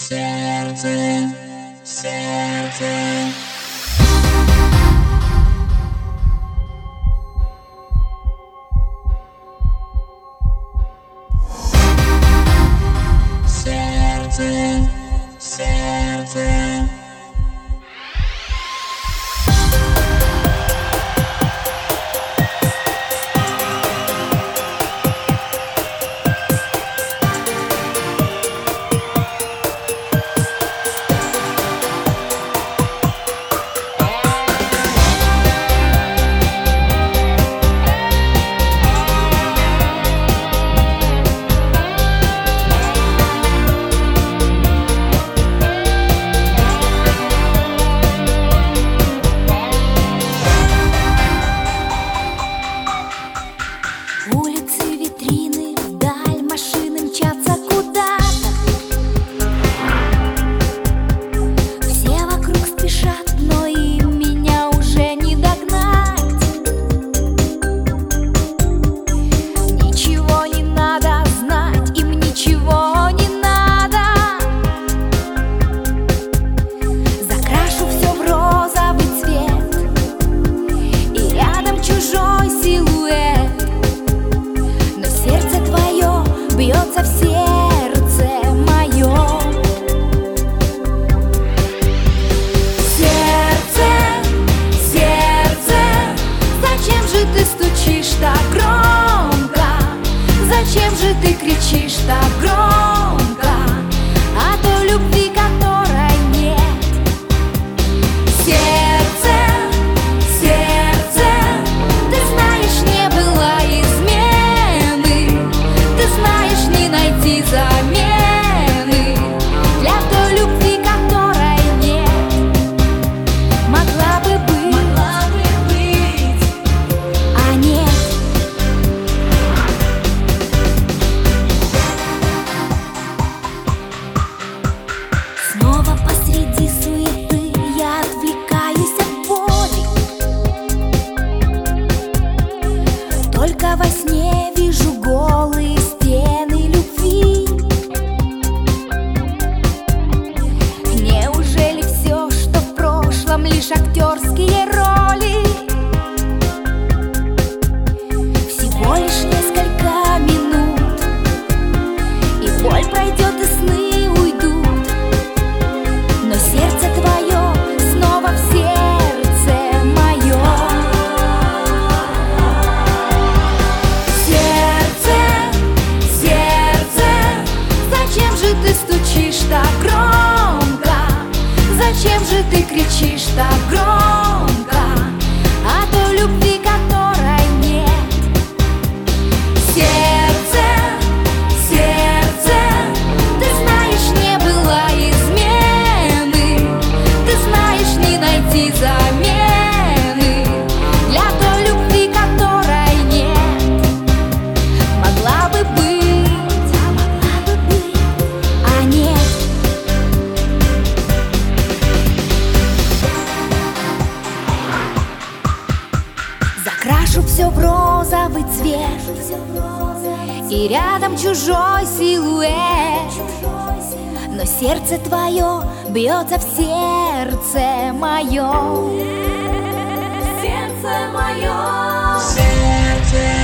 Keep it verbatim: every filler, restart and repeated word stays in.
Сердце, сердце. Сердце, сердце. Улицы, витрины, вдаль машины мчатся куда-то. Все вокруг спешат, но им меня уже не догнать. Ничего не надо знать, им ничего не надо. Закрашу все в розовый цвет, и рядом чужой силуэт. Сердце твое бьется в сердце моем. Сердце, сердце, зачем же ты стучишь так громко? Зачем же ты кричишь так громко о той любви, которой нет? Сердце, сердце, ты знаешь, не было измены. Ты знаешь, не найти замены для той любви, которой нет. Могла бы быть, могла бы быть, а нет. Снова посреди суеты я отвлекаюсь от боли. Только во сне вижу голые стены любви. Неужели все, что в прошлом, лишь актерские роли? Всего лишь несколько минут, и боль пройдет, и сны уйдут. Но сердце твое снова в сердце моем. Ты стучишь так громко, зачем же ты кричишь так громко о той любви, которой нет? Сердце, сердце, ты знаешь, не было измены. Ты знаешь, не найти замены для той любви, которой нет. Могла бы быть, закрашу все в розовый цвет, и рядом чужой силуэт. Но сердце твое бьется в сердце моем. Сердце мое. Сердце.